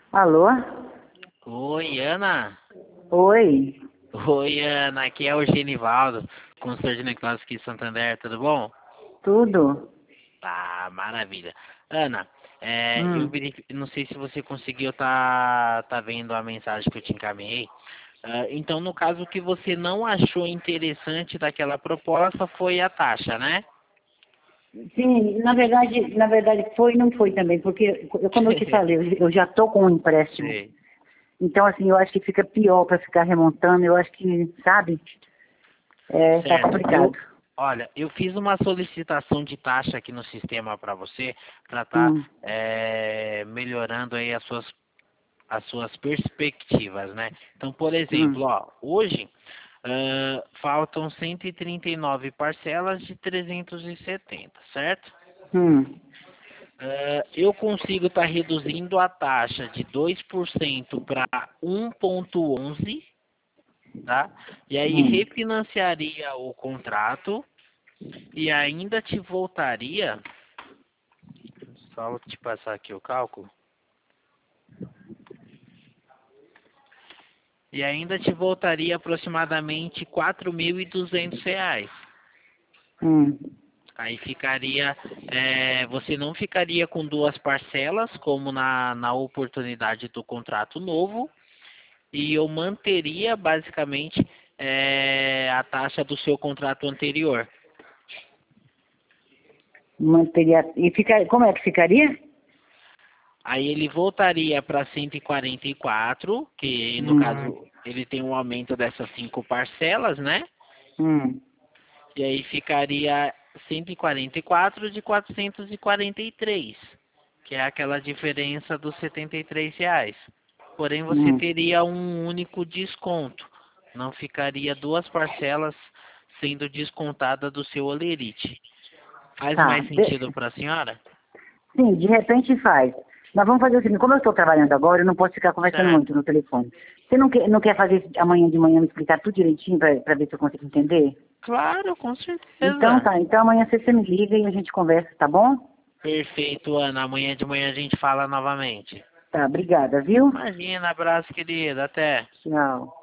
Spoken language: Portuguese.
Alô? Oi, Ana. Oi, Oi, Ana. Aqui é o Genivaldo, consultor de negócios aqui em Santander. Tudo bom? tudo? Tá, maravilha. Ana, Hum. não sei se você conseguiu tá vendo a mensagem que eu te encaminhei. Então, no caso, o que você não achou interessante daquela proposta foi a taxa, né? Sim, na verdade foi e não foi também, porque como eu te falei, eu já tô com um empréstimo. Sei, Então, assim, eu acho que fica pior para ficar remontando, eu acho que, sabe? Tá certo. complicado. Olha, eu fiz uma solicitação de taxa aqui no sistema para você, para estar Hum, melhorando aí as suas perspectivas, né? Então, por exemplo, hum, ó, hoje faltam 139 parcelas de 370, certo? hum, Eu consigo estar reduzindo a taxa de 2% para 1,11, tá? E aí hum. refinanciaria o contrato e ainda te voltaria, só vou te passar aqui o cálculo, e ainda te voltaria aproximadamente R$ 4.200. Hum. Aí ficaria, você não ficaria com duas parcelas, como na oportunidade do contrato novo, e eu manteria basicamente a taxa do seu contrato anterior. Manteria. E fica, como é que ficaria? Aí ele voltaria para 144, que no Hum, caso ele tem um aumento dessas cinco parcelas, né? hum, E aí ficaria 144 de 443, que é aquela diferença dos R$ 73. Porém, você hum. teria um único desconto. Não ficaria duas parcelas sendo descontada do seu olerite. Faz Tá. mais sentido para a senhora? Sim, de repente faz. Nós vamos fazer o seguinte, como eu estou trabalhando agora, eu não posso ficar conversando muito Certo. no telefone. Você não quer fazer isso amanhã de manhã, me explicar tudo direitinho para ver se eu consigo entender? Claro, com Então certeza. tá, então amanhã você me liga e a gente conversa, tá bom? Perfeito, Ana. Amanhã de manhã a gente fala novamente. Tá, obrigada, viu? Imagina, abraço, querida. Até. Tchau.